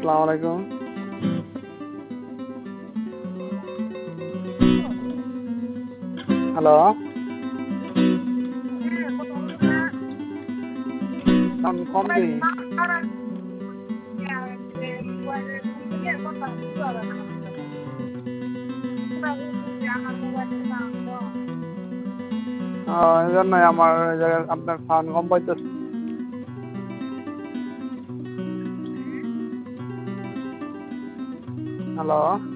আসসালামু আলাইকুম। Hello, sound কম দিই। এই জন্যই আমার এই জায়গায় আপনার সাউন্ড কম পাইতেছে। হ্যালো।